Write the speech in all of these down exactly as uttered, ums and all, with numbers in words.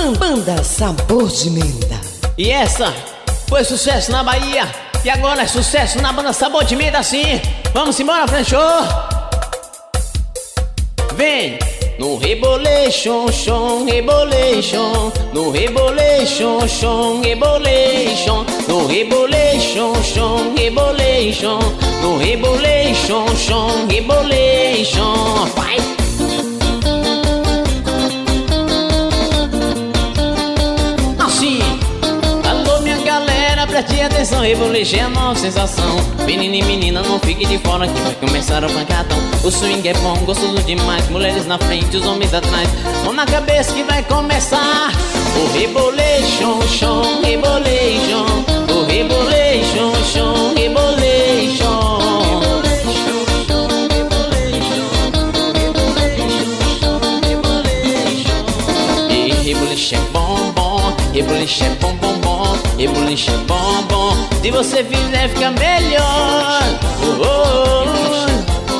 Banda Sabor de Menta. E essa foi sucesso na Bahia e agora é sucesso na Banda Sabor de Menta, sim. Vamos embora, Franchô. Vem! No rebolation, chon, rebolation. No rebolation, chon, rebolation. No rebolation, chon, rebolation. No rebolation, chon, rebolation. Vai! Assim! Alô, minha galera, preste atenção. Rebolation é a nova sensação. Menina e menina, não fique de fora que vai começar o pancadão. O swing é bom, gostoso demais. Mulheres na frente, os homens atrás. Mão na cabeça que vai começar o rebolation, chon, rebolation. O rebolation, chon, rebolation. E rebolation é bom, bom. Rebolation é bom, bom, bom. Rebolation é bom, bom. Se você fizer, fica melhor. Oh, oh, oh.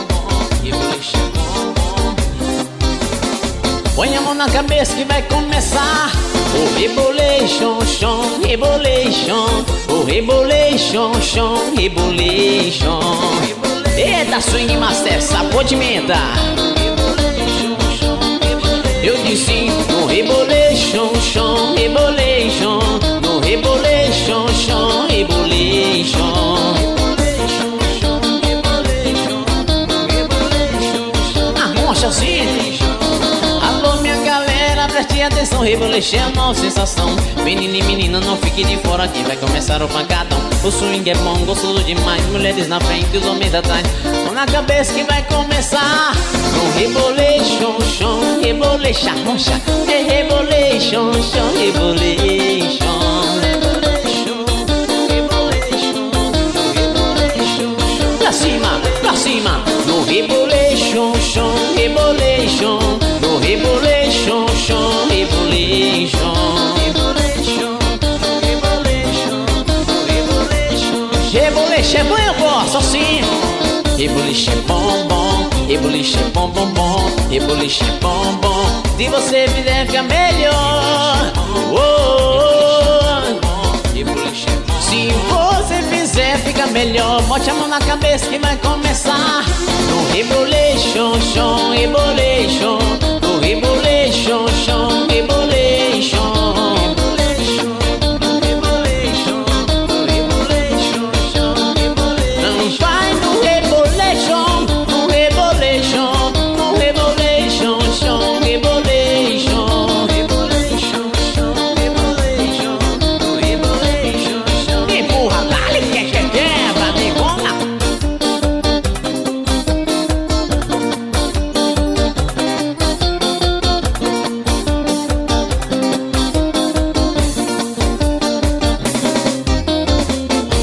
Põe a mão na cabeça que vai começar o rebolation, chon, rebolation. O rebolation, chon, rebolation. Eita, swing master, sabor de menta. Eu disse no rebolation, chon, rebolation. No rebolation, chon, rebolation. Arrocha assim. Alô, minha galera, preste atenção. Rebolation é a nova sensação. Menina e menina, não fique de fora que vai começar o pancadão. O swing é bom, gostoso demais. Mulheres na frente e os homens atrás. Mão na cabeça que vai começar no rebolation, chon, rebolation. Arrocha. É rebolation, chon, rebolation. Pra cima, pra cima. No rebolation, chon, rebolation. No rebolation, chon, rebolation. Rebolation é bom, eu gosto assim. Rebolation é bom, bom. Rebolation é bom, bom, bom. Rebolation é bom, bom. Se você fizer, fica melhor. Oh, oh, oh. Se você fizer, fica melhor. Bote a mão na cabeça que vai começar no rebolation, chon, rebolation.